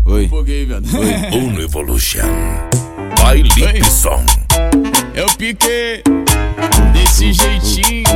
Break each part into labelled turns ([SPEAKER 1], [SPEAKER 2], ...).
[SPEAKER 1] Oi.
[SPEAKER 2] Foguei, viado.
[SPEAKER 3] Uno Evolution. Baile som.
[SPEAKER 2] É o Pique desse jeitinho.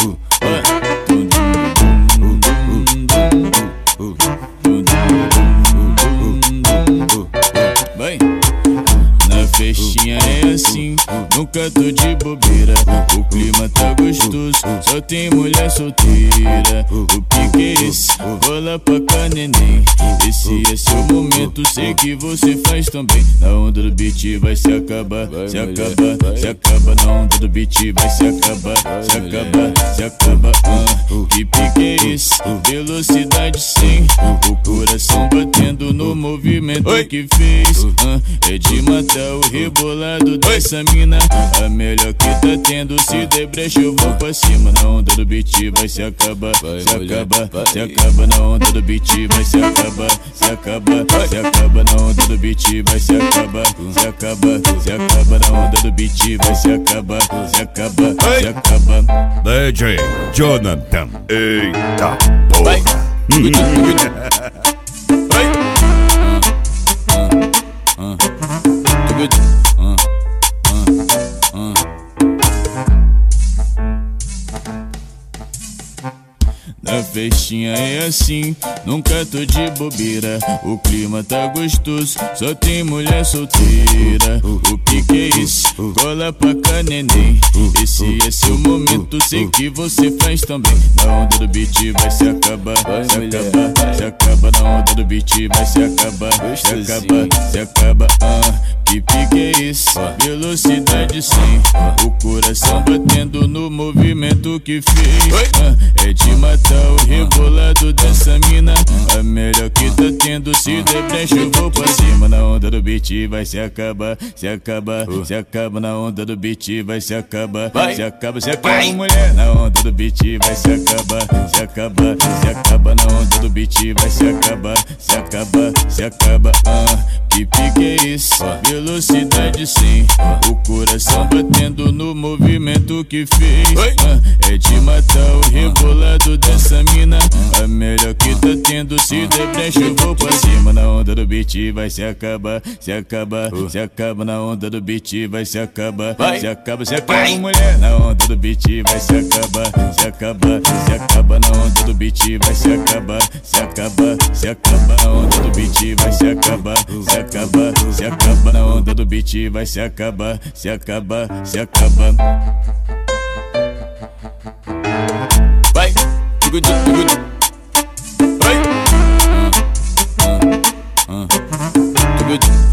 [SPEAKER 2] Vai. Na festinha é assim, nunca tô de bobeira. O clima tá gostoso, só tem mulher solteira. O Pique é esse, cola pra cá, neném. Esse é seu momento, sei que você faz também. Na onda do beat vai se acabar, se acaba, se acaba. Na onda do beat vai se acabar, se acaba, se acaba. Que pique é esse? Velocidade 100, o coração batendo no movimento que fez. É de matar o rebolado dessa mina. A melhor que tá tendo, se der brecha eu vou pra cima. Na onda do beat vai se acabar, se acaba, se acaba. Na onda do beat vai se acabar, se acaba, se acaba. Na onda do beat vai se acabar, se acaba, se acaba. Na onda do beat vai se acabar, se acaba, se acaba.
[SPEAKER 3] DJ Jonathan. Eita
[SPEAKER 2] Vai.
[SPEAKER 3] porra.
[SPEAKER 2] Na festinha é assim, nunca tô de bobeira. O clima tá gostoso, só tem mulher solteira. O pique é esse, cola pra cá, neném. Esse é seu momento, sei que você faz também. Na onda do beat vai se acabar, se acaba, se acaba. Na onda do beat vai se acabar, se acaba, se acaba. Que pique é esse? Velocidade 100, o coração batendo no movimento que fez. É de matar o rebolado dessa mina. A melhor que tá tendo, se der brecha eu vou pra cima. Na onda do beat vai se acabar, se acaba, se acaba. Na onda do beat vai se acabar, se acaba, se acaba, mulher. Na onda do beat vai se acabar, se acaba, se acaba. Na onda do beat vai se acabar, se acaba, se acaba. Que pique é esse? Velocidade 100, o coração batendo no movimento que fez. É de matar o rebolado dessa mina. A melhor que tá tendo, se der brecha eu vou pra cima. Na onda do beat vai se acabar, se acaba, se acaba. Na onda do beat vai se acabar, se acaba, se acaba, mulher. Na onda do beat vai se acabar, se acaba, se acaba. Na onda do beat vai se acabar, se acaba, se acaba. Na onda do beat vai se acabar, se acaba, se acaba. Na onda do beat vai se acabar, se acaba, se acaba. Vai, vai.